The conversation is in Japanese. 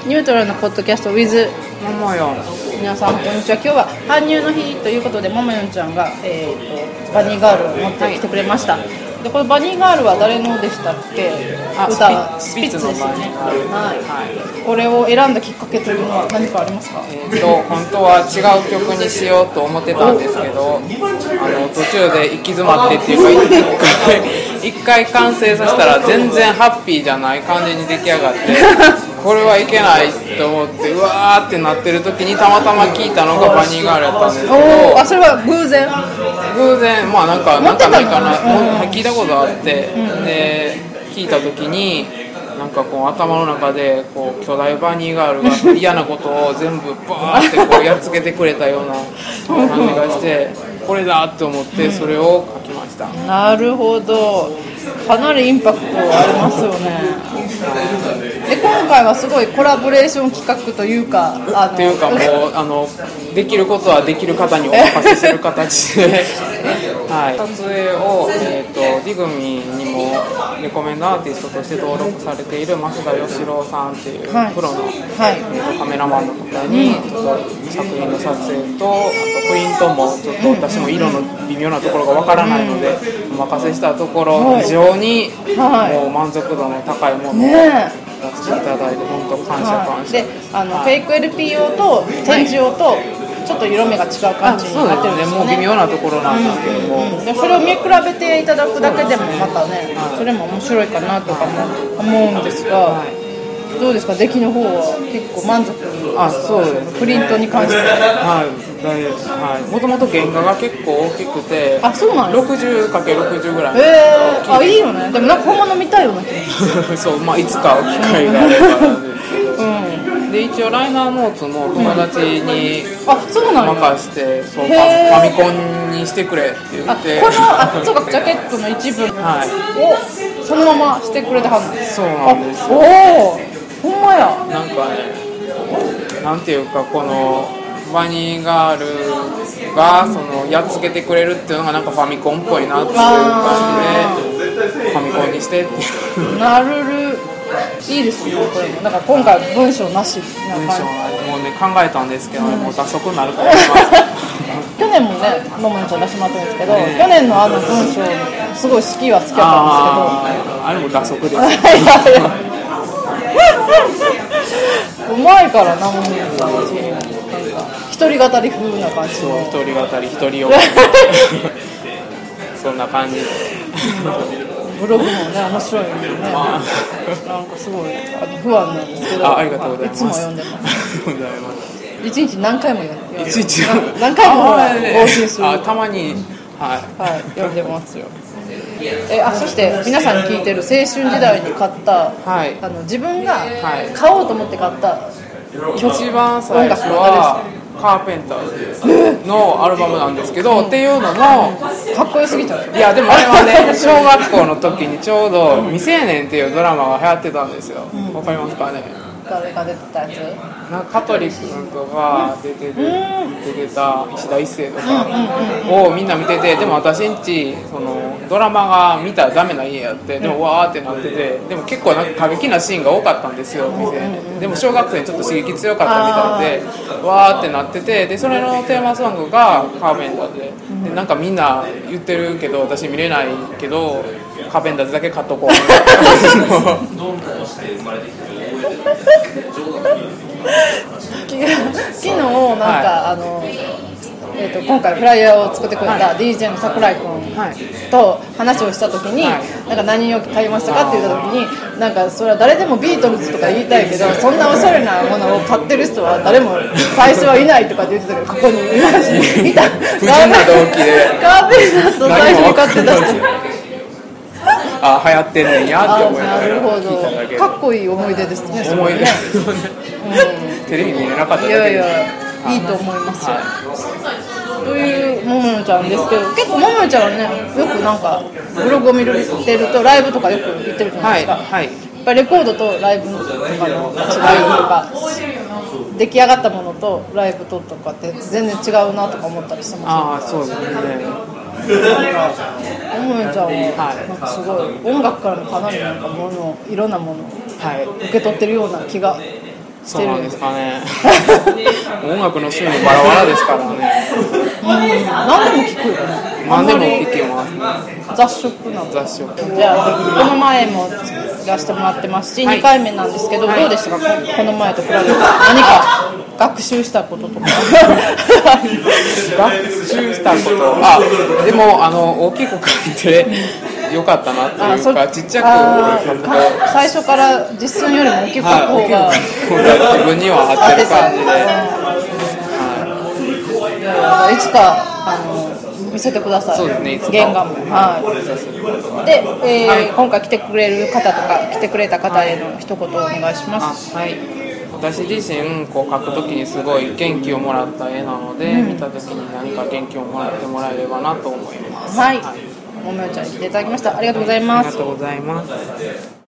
ニュートラルなポッドキャスト with ももよん。 皆さんこんにちは。今日は搬入の日ということでももよんちゃんが、バニーガールを持ってきてくれました、でこれバニーガールは誰のでしたっけ？歌はスピッツですよね。これを選んだきっかけというのは何かありますか？ 本当は違う曲にしようと思ってたんですけど、途中で行き詰まってっていうか一回完成させたら全然ハッピーじゃない感じに出来上がってこれはいけないと思ってうわーってなってる時にたまたま聞いたのがバニーガールだったんですけど、 それは偶然まあなんかないかな、聞いたことあって、で聞いた時になんかこう頭の中でこう巨大バニーガールが嫌なことを全部バーってこうやっつけてくれたような感じがしてこれだって思ってそれを書きました。 なるほど、かなりインパクトありますよね。で今回はすごいコラボレーション企画というかっていうかもうできることはできる方にお任せする形ではい、撮影を、D 組にもレコメンドアーティストとして登録されている増田義郎さんっていうプロの、カメラマンの方にちょっと作品の撮影とあとプリントもちょっと私も色の微妙なところがわからないのでお任せしたところ非常にもう満足度の高いものを出していただいて本当感謝でフェイク LP 用と展示用とちょっと色目が違う感じになってるんですよね。 もう微妙なところなんですけども、 でそれを見比べていただくだけでもまたね、それも面白いかなとかも思うんですが、どうですか、出来の方は結構満足？ そうです。 プリントに関してはもともと原画が結構大きくてそうなんです 60×60 ぐらい。 いいよね。でもなんか本物見たいような気がするそう、いつか機会があればなんですけど、で一応ライナーノーツも友達に任せて、ファミコンにしてくれって言ってこのそうかジャケットの一部をそのまましてくれてはるんです。 そうなんです。 ほんまや。 なんかね、なんていうかこのバニーガールがそのやっつけてくれるっていうのがなんかファミコンっぽいなっていう感じでファミコンにしてっていうなるるいいですね。これもだから今回文章なしな文章はもうね考えたんですけど、もう脱足になると思います去年もねももちゃん出してもらってるんですけど、去年の文章すごい好きは好きだったんですけど、 あれも脱足ですうまいからなももちゃんは一人語り風な感じ。 そう一人語り一人よそんな感じブログもね面白いのでね、なんかすごい不安なんですけど、 ありがとうございます。 いつも読んでます一日何回も読んで何回も更新するたまに読んでますよ。そして皆さんに聞いてる青春時代に買った、自分が買おうと思って買った一番最初はカーペンターズのアルバムなんですけど、っていうのもかっこよすぎちゃう。 いやでもあれはね小学校の時にちょうど未成年っていうドラマが流行ってたんですよ。わかりますかね。 誰が出てたやつ？ なんか香取君とか出てた石田一生とかをみんな見てて、でも私んちそのドラマが見たらダメな家やって、でもわーってなってて、でも結構なんか過激なシーンが多かったんですよ未成年でも小学生にちょっと刺激強かったみたいでわーってなってて、でそれのテーマソングがカーペンターズで、なんかみんな言ってるけど私見れないけどカーペンターズだけ買っとこう昨日なんか、今回フライヤーを作ってくれた DJ の桜井君と話をした時に、なんか何を買いましたかって言った時に、なんかそれは誰でもビートルズとか言いたいけどそんなおしゃれなものを買ってる人は誰も最初はいないとかって言ってたけど、ここにいた不純な動機でカーペンターズと最初に買ってた人流行ってんねんやって思いながら聞いただけ。かっこいい思い出ですね。 思い出テレビ見れなかっただけでいいと思いますよ。というももちゃんですけど、結構ももちゃんはねよくなんかブログを見てるとライブとかよく行ってるじゃないですか。やっぱりレコードとライブとかの違いとか、出来上がったものとライブとかって全然違うなとか思ったりしてます。 そうですね。 ももちゃんはなんかすごい音楽からのかなりなんかいろんなものを受け取ってるような気がそうなんですかね音楽の趣味バラバラですからね何でも聞くよね。 何でも聞きますね。 雑食なの。 雑食。 じゃあこの前も出してもらってますし、2回目なんですけど、どうでしたか、この前と比べて。何か学習したこととか学習したこと、でも大きく書いてよかったなっていうか、ちっちゃく書くと最初から実寸よりも大きく書く方が自分には合ってる感じで、いつか見せてください。 そうですね、 原画も。で、今回来てくれる方とか来てくれた方への一言お願いします。 私自身描くときにすごい元気をもらった絵なので、見たときに何か元気をもらってもらえればなと思います。 ももよちゃんに来ていただきました。ありがとうございます。 ありがとうございます。